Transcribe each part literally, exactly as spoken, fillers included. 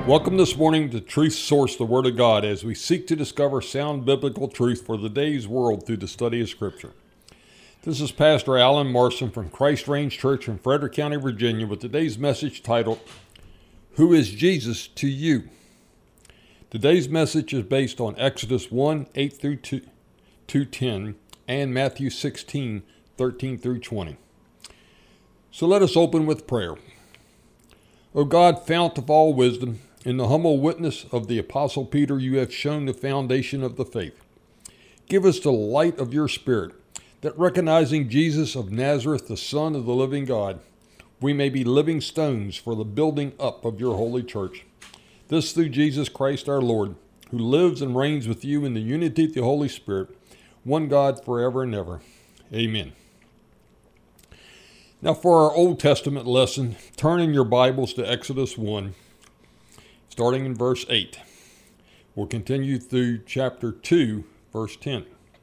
Welcome this morning to Truth Source, the Word of God, as we seek to discover sound biblical truth for the day's world through the study of Scripture. This is Pastor Alan Marson from Christ Range Church in Frederick County, Virginia, with today's message titled, Who is Jesus to You? Today's message is based on Exodus one, eight through two ten and Matthew sixteen, thirteen through twenty. So let us open with prayer. O God, fount of all wisdom, in the humble witness of the Apostle Peter, you have shown the foundation of the faith. Give us the light of your Spirit, that recognizing Jesus of Nazareth, the Son of the living God, we may be living stones for the building up of your holy church. This through Jesus Christ our Lord, who lives and reigns with you in the unity of the Holy Spirit, one God forever and ever. Amen. Now for our Old Testament lesson, turn in your Bibles to Exodus one. Starting in verse eight. We'll continue through chapter two, verse ten.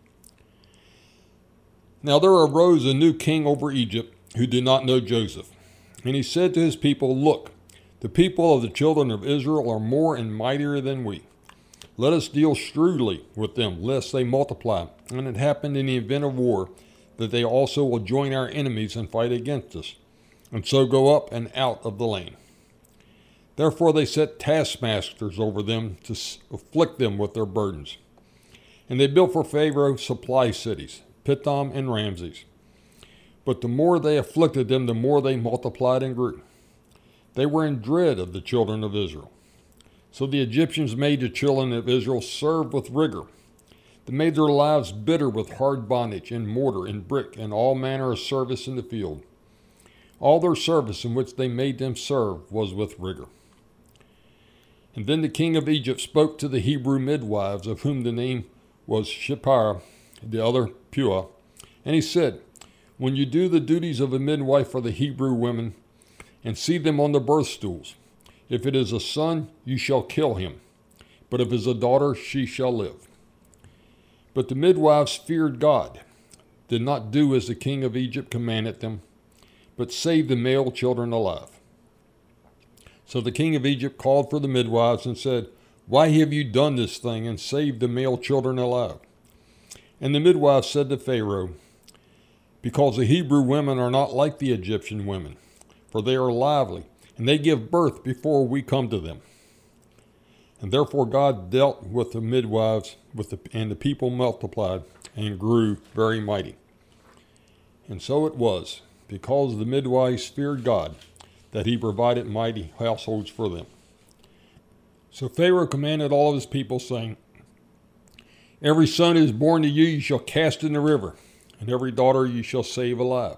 Now there arose a new king over Egypt who did not know Joseph. And he said to his people, Look, the people of the children of Israel are more and mightier than we. Let us deal shrewdly with them, lest they multiply. And it happened in the event of war, that they also will join our enemies and fight against us, and so go up and out of the land. Therefore they set taskmasters over them to afflict them with their burdens. And they built for Pharaoh supply cities, Pithom and Ramses. But the more they afflicted them, the more they multiplied and grew. They were in dread of the children of Israel. So the Egyptians made the children of Israel serve with rigor. They made their lives bitter with hard bondage and mortar and brick and all manner of service in the field. All their service in which they made them serve was with rigor. And then the king of Egypt spoke to the Hebrew midwives, of whom the name was Shiphrah, the other Puah. And he said, When you do the duties of a midwife for the Hebrew women, and see them on the birth stools, if it is a son, you shall kill him. But if it is a daughter, she shall live. But the midwives feared God, did not do as the king of Egypt commanded them, but saved the male children alive. So the king of Egypt called for the midwives and said, Why have you done this thing and saved the male children alive? And the midwives said to Pharaoh, Because the Hebrew women are not like the Egyptian women, for they are lively, and they give birth before we come to them. And therefore God dealt with the midwives, with the, and the people multiplied and grew very mighty. And so it was, because the midwives feared God, that he provided mighty households for them. So Pharaoh commanded all of his people, saying, Every son who is born to you, you shall cast in the river, and every daughter you shall save alive.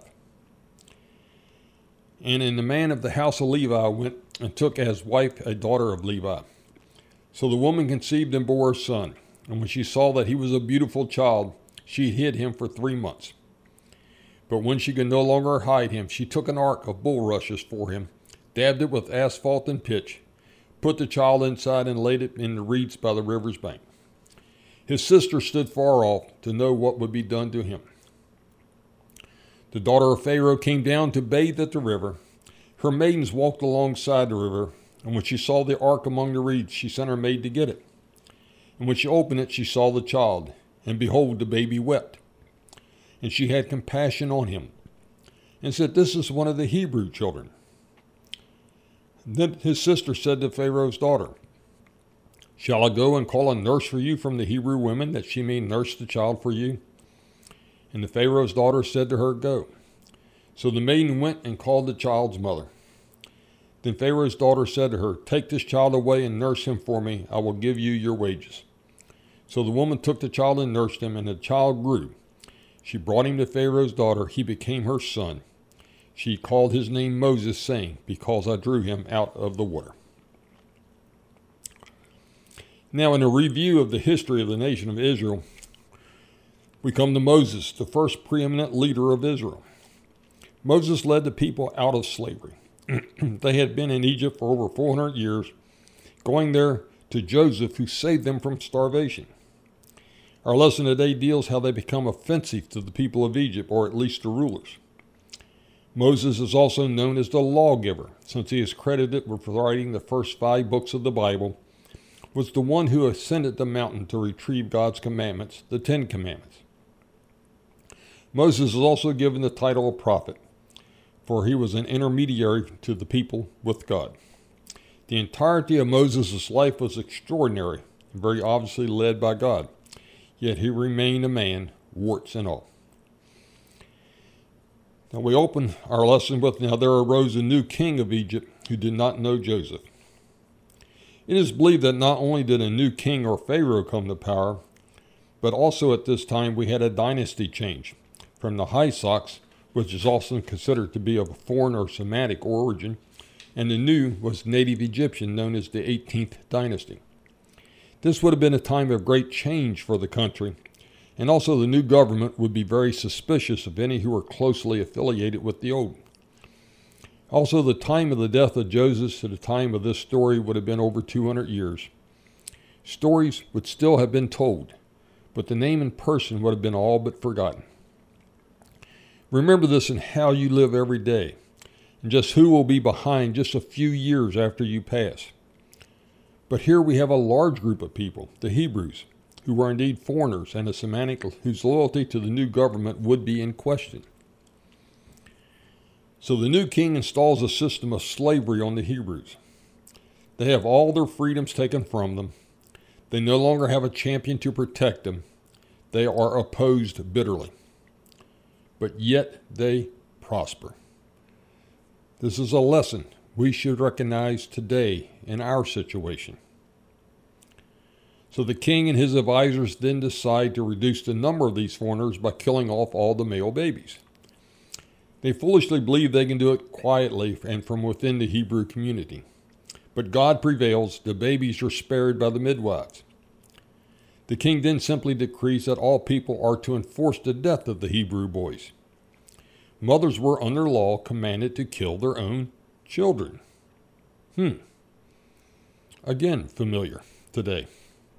And in the man of the house of Levi went and took as wife a daughter of Levi. So the woman conceived and bore a son, and when she saw that he was a beautiful child, she hid him for three months. But when she could no longer hide him, she took an ark of bulrushes for him, dabbed it with asphalt and pitch, put the child inside and laid it in the reeds by the river's bank. His sister stood far off to know what would be done to him. The daughter of Pharaoh came down to bathe at the river. Her maidens walked alongside the river, and when she saw the ark among the reeds, she sent her maid to get it. And when she opened it, she saw the child, and behold, the baby wept. And she had compassion on him, and said, This is one of the Hebrew children. Then his sister said to Pharaoh's daughter, Shall I go and call a nurse for you from the Hebrew women, that she may nurse the child for you? And the Pharaoh's daughter said to her, Go. So the maiden went and called the child's mother. Then Pharaoh's daughter said to her, Take this child away and nurse him for me. I will give you your wages. So the woman took the child and nursed him, and the child grew. She brought him to Pharaoh's daughter. He became her son. She called his name Moses, saying, Because I drew him out of the water. Now, in a review of the history of the nation of Israel, we come to Moses, the first preeminent leader of Israel. Moses led the people out of slavery. They had been in Egypt for over four hundred years, going there to Joseph, who saved them from starvation. Our lesson today deals how they become offensive to the people of Egypt, or at least the rulers. Moses is also known as the lawgiver, since he is credited with writing the first five books of the Bible, was the one who ascended the mountain to retrieve God's commandments, the Ten Commandments. Moses is also given the title of prophet, for he was an intermediary to the people with God. The entirety of Moses' life was extraordinary and very obviously led by God, yet he remained a man, warts and all. Now we open our lesson with, now there arose a new king of Egypt who did not know Joseph. It is believed that not only did a new king or Pharaoh come to power, but also at this time we had a dynasty change from the Hyssachs, which is also considered to be of a foreign or Semitic origin, and the new was native Egyptian, known as the eighteenth dynasty. This would have been a time of great change for the country, and also the new government would be very suspicious of any who were closely affiliated with the old. Also, the time of the death of Joseph to the time of this story would have been over two hundred years. Stories would still have been told, but the name and person would have been all but forgotten. Remember this in how you live every day, and just who will be behind just a few years after you pass. But here we have a large group of people, the Hebrews, who were indeed foreigners and a Semitic whose loyalty to the new government would be in question. So the new king installs a system of slavery on the Hebrews. They have all their freedoms taken from them. They no longer have a champion to protect them. They are opposed bitterly. But yet they prosper. This is a lesson we should recognize today in our situation. So the king and his advisors then decide to reduce the number of these foreigners by killing off all the male babies. They foolishly believe they can do it quietly and from within the Hebrew community. But God prevails. The babies are spared by the midwives. The king then simply decrees that all people are to enforce the death of the Hebrew boys. Mothers were under law commanded to kill their own children. Hmm. Again, familiar today.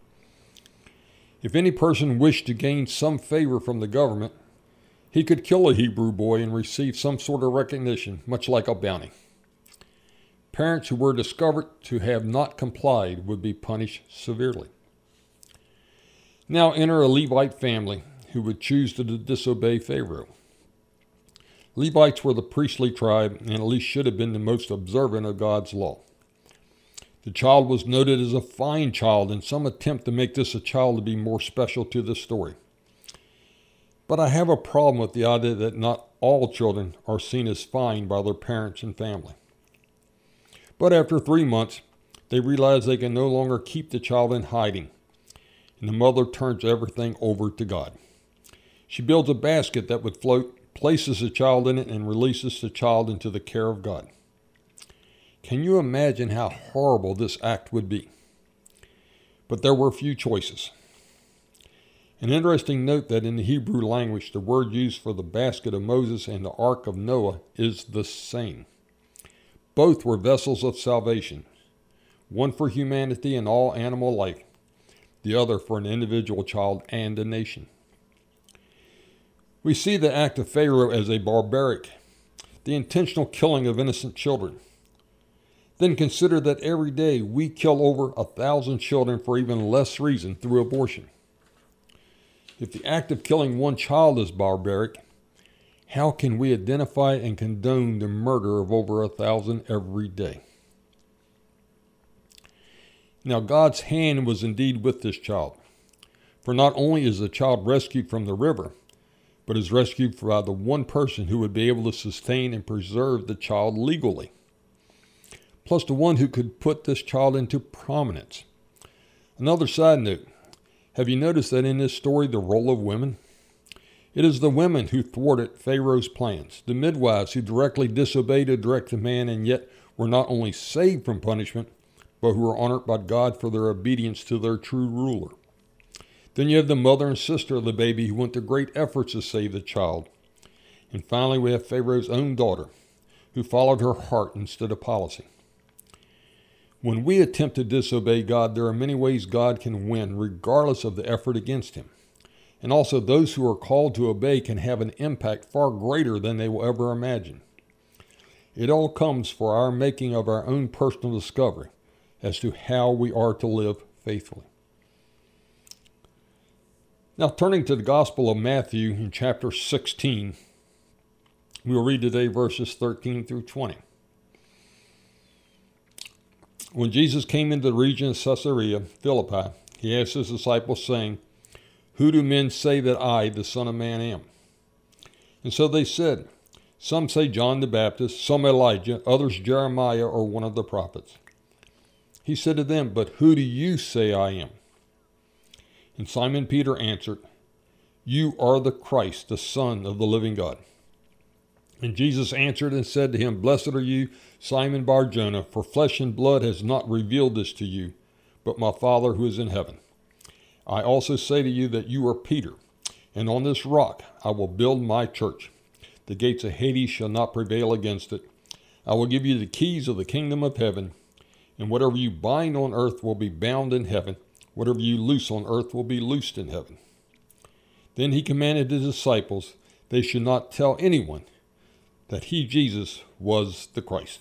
If any person wished to gain some favor from the government, he could kill a Hebrew boy and receive some sort of recognition, much like a bounty. Parents who were discovered to have not complied would be punished severely. Now enter a Levite family who would choose to disobey Pharaoh. Levites were the priestly tribe and at least should have been the most observant of God's law. The child was noted as a fine child in some attempt to make this a child to be more special to the story. But I have a problem with the idea that not all children are seen as fine by their parents and family. But after three months, they realize they can no longer keep the child in hiding, and the mother turns everything over to God. She builds a basket that would float, places the child in it, and releases the child into the care of God. Can you imagine how horrible this act would be? But there were few choices. An interesting note that in the Hebrew language, the word used for the basket of Moses and the ark of Noah is the same. Both were vessels of salvation, one for humanity and all animal life, the other for an individual child and a nation. We see the act of Pharaoh as a barbaric, the intentional killing of innocent children. Then consider that every day we kill over a thousand children for even less reason through abortion. If the act of killing one child is barbaric, how can we identify and condone the murder of over a thousand every day? Now God's hand was indeed with this child, for not only is the child rescued from the river, but is rescued by the one person who would be able to sustain and preserve the child legally, plus the one who could put this child into prominence. Another side note, have you noticed that in this story the role of women? It is the women who thwarted Pharaoh's plans, the midwives who directly disobeyed a direct command and yet were not only saved from punishment, but who were honored by God for their obedience to their true ruler. Then you have the mother and sister of the baby who went to great efforts to save the child. And finally we have Pharaoh's own daughter, who followed her heart instead of policy. When we attempt to disobey God, there are many ways God can win, regardless of the effort against him. And also those who are called to obey can have an impact far greater than they will ever imagine. It all comes for our making of our own personal discovery as to how we are to live faithfully. Now, turning to the Gospel of Matthew in chapter sixteen, we will read today verses thirteen through twenty. When Jesus came into the region of Caesarea Philippi, he asked his disciples, saying, "Who do men say that I, the Son of Man, am?" And so they said, "Some say John the Baptist, some Elijah, others Jeremiah or one of the prophets." He said to them, "But who do you say I am?" And Simon Peter answered, "You are the Christ, the Son of the living God." And Jesus answered and said to him, "Blessed are you, Simon Bar-Jonah, for flesh and blood has not revealed this to you, but my Father who is in heaven. I also say to you that you are Peter, and on this rock I will build my church. The gates of Hades shall not prevail against it. I will give you the keys of the kingdom of heaven, and whatever you bind on earth will be bound in heaven. Whatever you loose on earth will be loosed in heaven." Then he commanded his disciples they should not tell anyone that he, Jesus, was the Christ.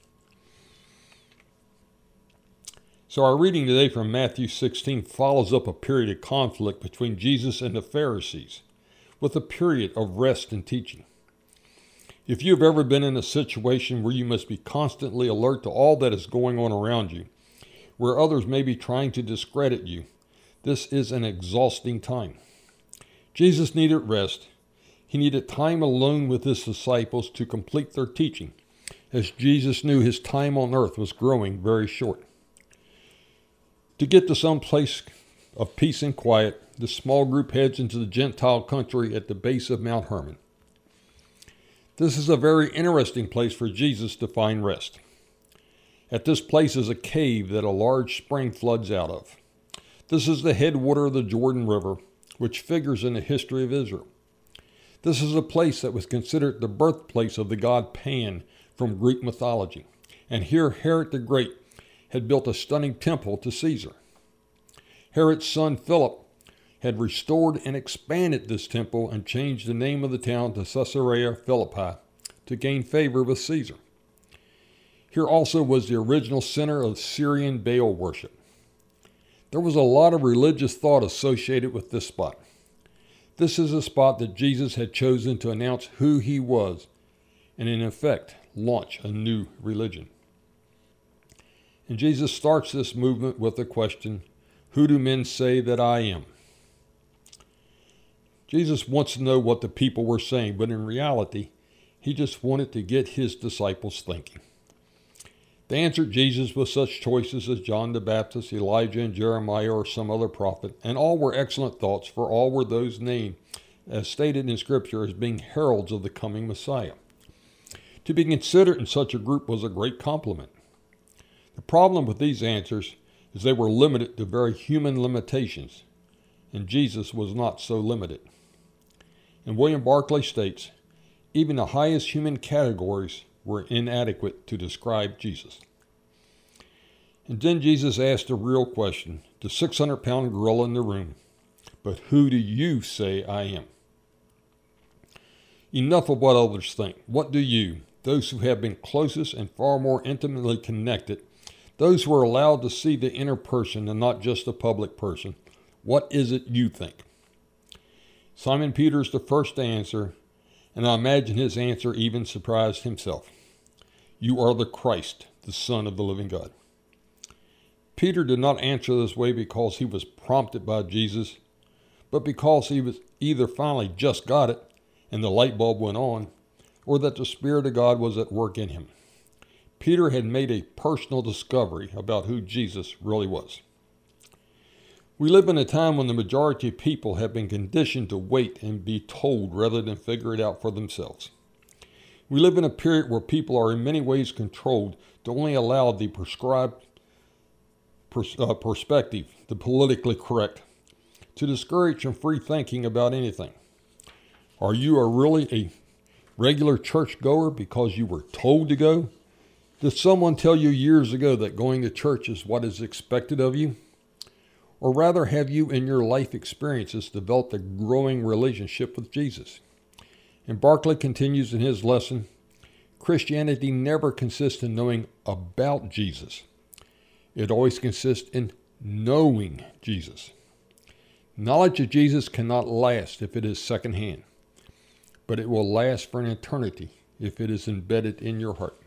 So our reading today from Matthew sixteen follows up a period of conflict between Jesus and the Pharisees, with a period of rest and teaching. If you have ever been in a situation where you must be constantly alert to all that is going on around you, where others may be trying to discredit you, this is an exhausting time. Jesus needed rest. He needed time alone with his disciples to complete their teaching, as Jesus knew his time on earth was growing very short. To get to some place of peace and quiet, the small group heads into the Gentile country at the base of Mount Hermon. This is a very interesting place for Jesus to find rest. At this place is a cave that a large spring floods out of. This is the headwater of the Jordan River, which figures in the history of Israel. This is a place that was considered the birthplace of the god Pan from Greek mythology, and here Herod the Great had built a stunning temple to Caesar. Herod's son Philip had restored and expanded this temple and changed the name of the town to Caesarea Philippi to gain favor with Caesar. Here also was the original center of Syrian Baal worship. There was a lot of religious thought associated with this spot. This is a spot that Jesus had chosen to announce who he was and in effect launch a new religion. And Jesus starts this movement with the question, "Who do men say that I am?" Jesus wants to know what the people were saying, but in reality, he just wanted to get his disciples thinking. They answered Jesus with such choices as John the Baptist, Elijah, and Jeremiah, or some other prophet, and all were excellent thoughts, for all were those named, as stated in Scripture, as being heralds of the coming Messiah. To be considered in such a group was a great compliment. The problem with these answers is they were limited to very human limitations, and Jesus was not so limited. And William Barclay states, even the highest human categories were inadequate to describe Jesus. And then Jesus asked a real question, the six hundred pound gorilla in the room, "But who do you say I am?" Enough of what others think. What do you, those who have been closest and far more intimately connected, those who are allowed to see the inner person and not just the public person, what is it you think? Simon Peter is the first to answer, and I imagine his answer even surprised himself. "You are the Christ, the Son of the living God." Peter did not answer this way because he was prompted by Jesus, but because he was either finally just got it and the light bulb went on, or that the Spirit of God was at work in him. Peter had made a personal discovery about who Jesus really was. We live in a time when the majority of people have been conditioned to wait and be told rather than figure it out for themselves. We live in a period where people are in many ways controlled to only allow the prescribed pers- uh, perspective, the politically correct, to discourage from free thinking about anything. Are you a really a regular churchgoer because you were told to go? Did someone tell you years ago that going to church is what is expected of you? Or rather, have you in your life experiences developed a growing relationship with Jesus? And Barclay continues in his lesson, Christianity never consists in knowing about Jesus. It always consists in knowing Jesus. Knowledge of Jesus cannot last if it is secondhand, but it will last for an eternity if it is embedded in your heart.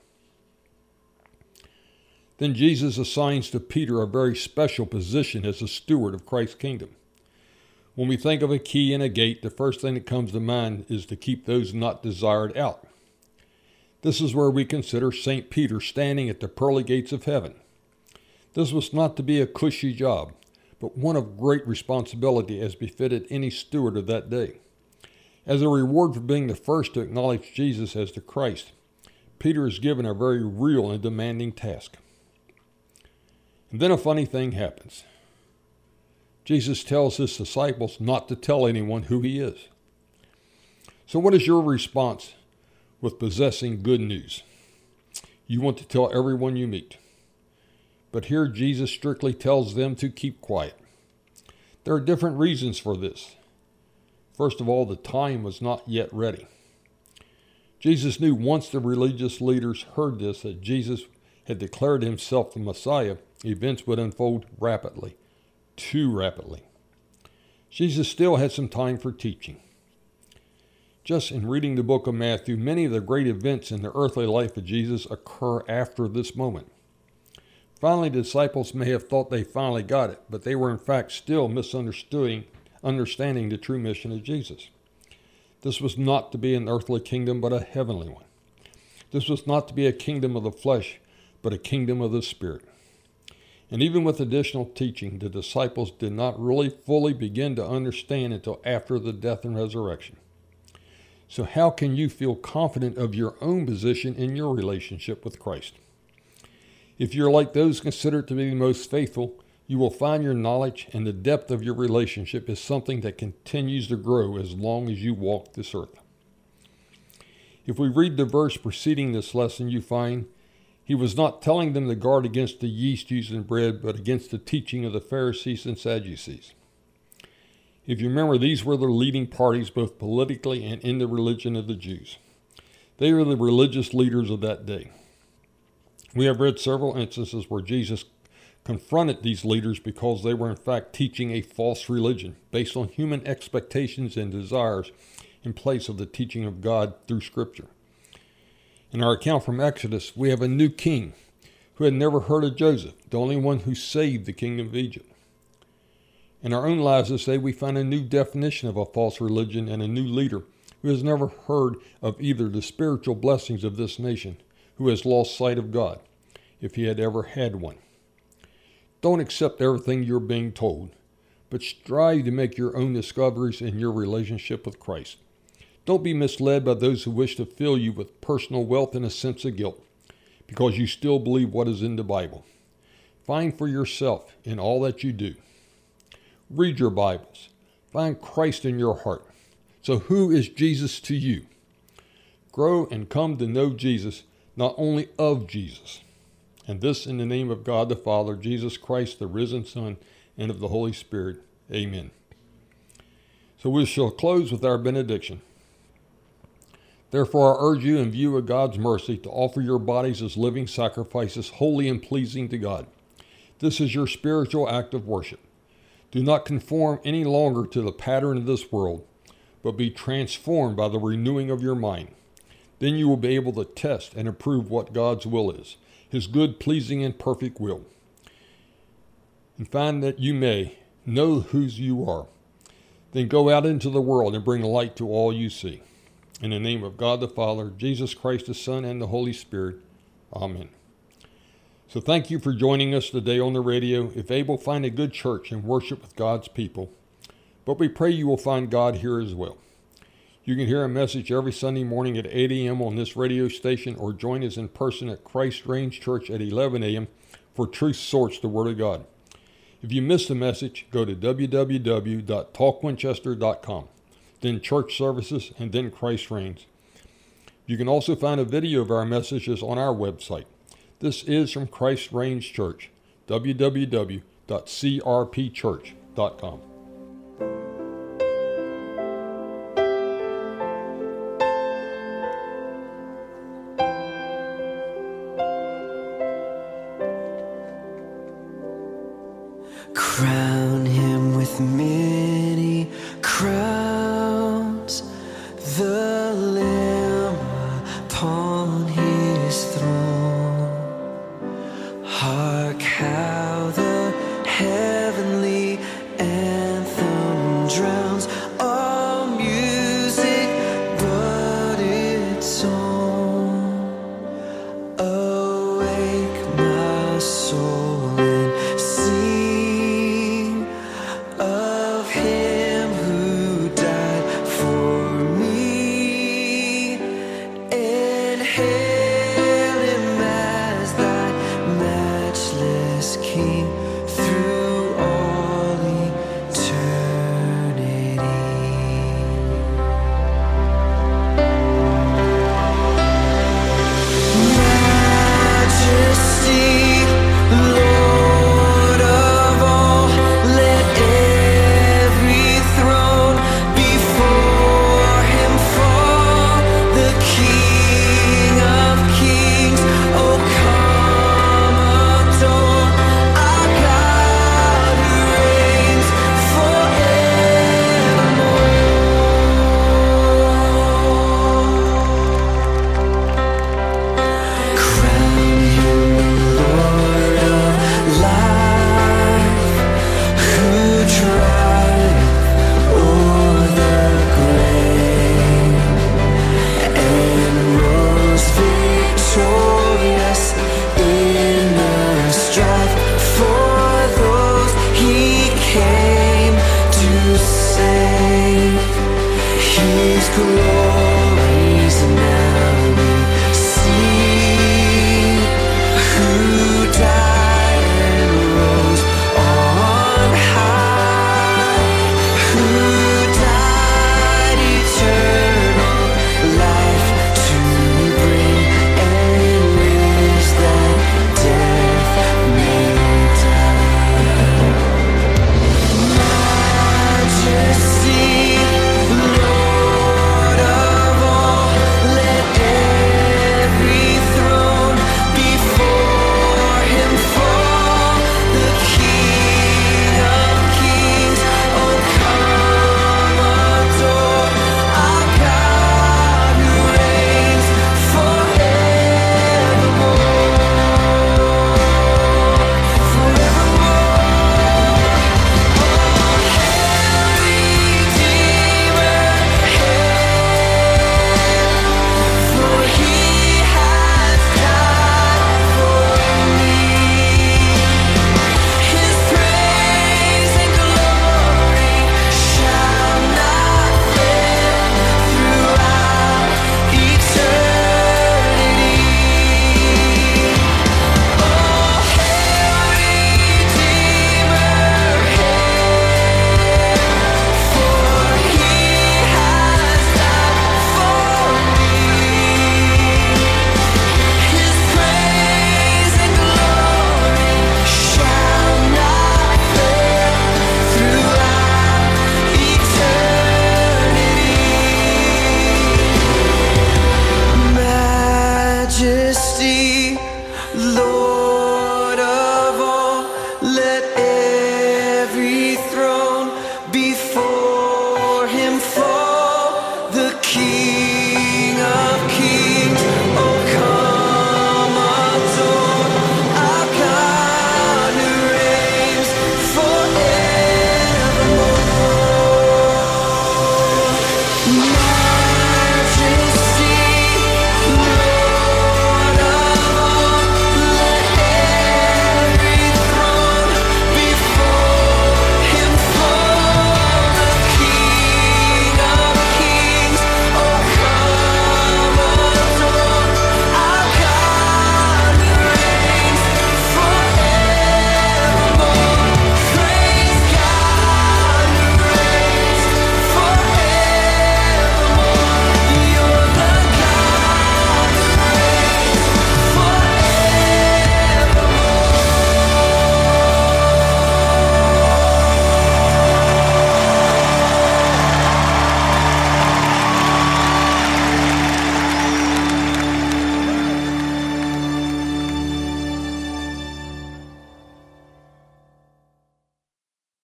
Then Jesus assigns to Peter a very special position as a steward of Christ's kingdom. When we think of a key and a gate, the first thing that comes to mind is to keep those not desired out. This is where we consider Saint Peter standing at the pearly gates of heaven. This was not to be a cushy job, but one of great responsibility as befitted any steward of that day. As a reward for being the first to acknowledge Jesus as the Christ, Peter is given a very real and demanding task. And then a funny thing happens. Jesus tells his disciples not to tell anyone who he is. So what is your response with possessing good news? You want to tell everyone you meet. But here Jesus strictly tells them to keep quiet. There are different reasons for this. First of all, the time was not yet ready. Jesus knew once the religious leaders heard this, that Jesus had declared himself the Messiah, events would unfold rapidly, too rapidly. Jesus still had some time for teaching. Just in reading the book of Matthew, many of the great events in the earthly life of Jesus occur after this moment. Finally, the disciples may have thought they finally got it, but they were in fact still misunderstanding understanding the true mission of Jesus. This was not to be an earthly kingdom, but a heavenly one. This was not to be a kingdom of the flesh, but a kingdom of the Spirit. And even with additional teaching, the disciples did not really fully begin to understand until after the death and resurrection. So how can you feel confident of your own position in your relationship with Christ? If you're like those considered to be the most faithful, you will find your knowledge and the depth of your relationship is something that continues to grow as long as you walk this earth. If we read the verse preceding this lesson, you find he was not telling them to guard against the yeast used in bread, but against the teaching of the Pharisees and Sadducees. If you remember, these were the leading parties both politically and in the religion of the Jews. They were the religious leaders of that day. We have read several instances where Jesus confronted these leaders because they were in fact teaching a false religion based on human expectations and desires in place of the teaching of God through Scripture. In our account from Exodus, we have a new king who had never heard of Joseph, the only one who saved the kingdom of Egypt. In our own lives this day, we find a new definition of a false religion and a new leader who has never heard of either the spiritual blessings of this nation, who has lost sight of God, if he had ever had one. Don't accept everything you're being told, but strive to make your own discoveries in your relationship with Christ. Don't be misled by those who wish to fill you with personal wealth and a sense of guilt, because you still believe what is in the Bible. Find for yourself in all that you do. Read your Bibles. Find Christ in your heart. So who is Jesus to you? Grow and come to know Jesus, not only of Jesus. And this in the name of God the Father, Jesus Christ, the risen Son, and of the Holy Spirit. Amen. So we shall close with our benediction. Therefore I urge you in view of God's mercy to offer your bodies as living sacrifices, holy and pleasing to God. This is your spiritual act of worship. Do not conform any longer to the pattern of this world, but be transformed by the renewing of your mind. Then you will be able to test and approve what God's will is, his good, pleasing, and perfect will. And find that you may know whose you are. Then go out into the world and bring light to all you see. In the name of God the Father, Jesus Christ the Son, and the Holy Spirit. Amen. So thank you for joining us today on the radio. If able, find a good church and worship with God's people. But we pray you will find God here as well. You can hear a message every Sunday morning at eight a.m. on this radio station, or join us in person at Christ Range Church at eleven a.m. for Truth Sorts the Word of God. If you missed the message, go to w w w dot talk winchester dot com, then Church Services, and then Christ Reigns. You can also find a video of our messages on our website. This is from Christ Reigns Church, w w w dot c r p church dot com. Crown him with many crowns, the Lamb upon his throne. Hark how the heavenly anthem drowns all music but its own. Awake my soul and sing of him who died for me, and hail him as thy matchless King through all eternity. Majesty, Lord of all, let every throne before him fall. The King of kings, oh come adore our God who reigns forevermore. Crown him Lord of life, who triumphed o'er the grave and rose victorious in the strife. For those he came to save, his glories now we see, who died and rose on high, who died eternal life to bring, and lives that death may die. Majesty, Lord of all, let every throne before him fall. The King of kings, oh come adore our God who reigns forevermore. For he has died for me. His praise and glory shall not fail throughout eternity. Oh, hail Redeemer, hail, for he has died for me. His praise and glory shall not fail throughout eternity. Majesty, Lord